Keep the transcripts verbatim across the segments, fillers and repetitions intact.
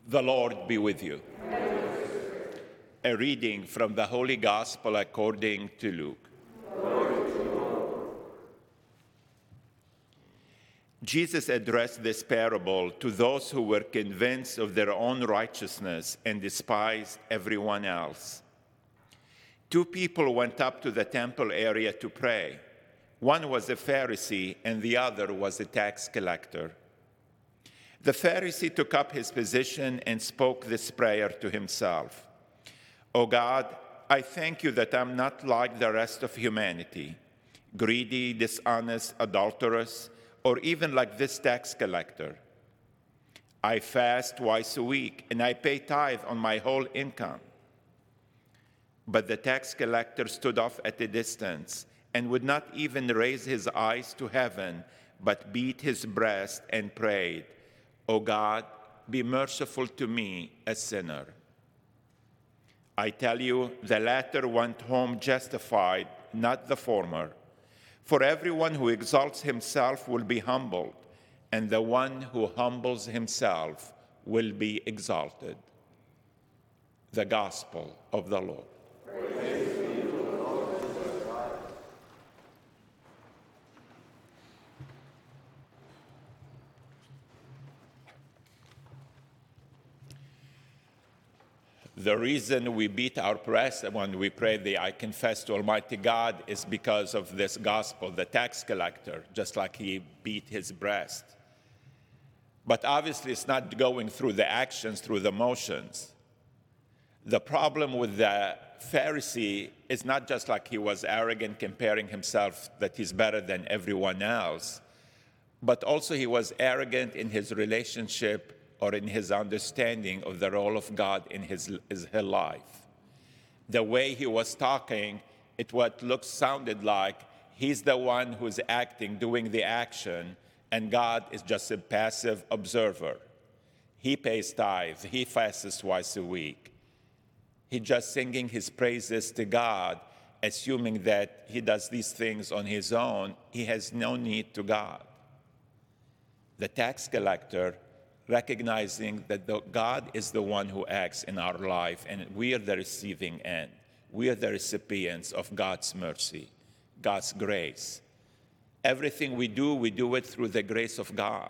The Lord be with you. A reading from the Holy Gospel according to Luke. Jesus addressed this parable to those who were convinced of their own righteousness and despised everyone else. Two people went up to the temple area to pray. One was a Pharisee and the other was a tax collector. The Pharisee took up his position and spoke this prayer to himself. "O God, I thank you that I'm not like the rest of humanity, greedy, dishonest, adulterous, or even like this tax collector. I fast twice a week and I pay tithe on my whole income." But the tax collector stood off at a distance and would not even raise his eyes to heaven, but beat his breast and prayed, "O God, be merciful to me, a sinner." I tell you, the latter went home justified, not the former. For everyone who exalts himself will be humbled, and the one who humbles himself will be exalted. The Gospel of the Lord. Praise be to the Lord Jesus Christ. The reason we beat our breast when we pray the I confess to Almighty God is because of this gospel, the tax collector, just like he beat his breast. But obviously it's not going through the actions, through the motions. The problem with the Pharisee is not just like he was arrogant, comparing himself that he's better than everyone else, but also he was arrogant in his relationship or in his understanding of the role of God in his, his life. The way he was talking, it what looked, sounded like he's the one who's acting, doing the action, and God is just a passive observer. He pays tithe, he fasts twice a week. He's just singing his praises to God, assuming that he does these things on his own. He has no need to God. The tax collector, recognizing that the God is the one who acts in our life and we are the receiving end. We are the recipients of God's mercy, God's grace. Everything we do, we do it through the grace of God.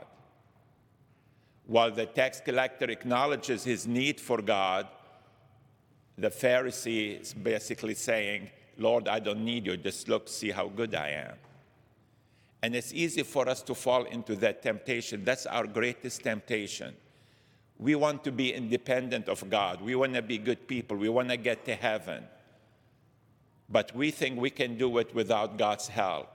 While the tax collector acknowledges his need for God, the Pharisee is basically saying, "Lord, I don't need you. Just look, see how good I am." And it's easy for us to fall into that temptation. That's our greatest temptation. We want to be independent of God. We want to be good people. We want to get to heaven. But we think we can do it without God's help.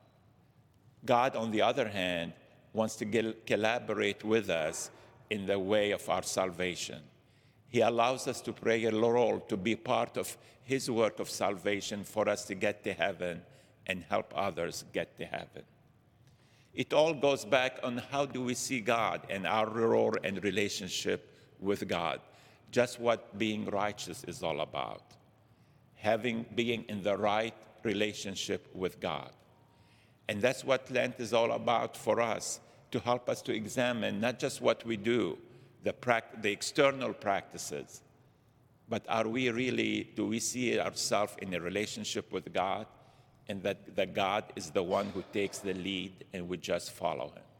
God, on the other hand, wants to get, collaborate with us in the way of our salvation. He allows us to play a role, to be part of his work of salvation for us to get to heaven and help others get to heaven. It all goes back on how do we see God and our role and relationship with God. Just what being righteous is all about. Having, being in the right relationship with God. And that's what Lent is all about for us, to help us to examine not just what we do, the, pract- the external practices, but are we really, do we see ourselves in a relationship with God? And that, that God is the one who takes the lead and we just follow him.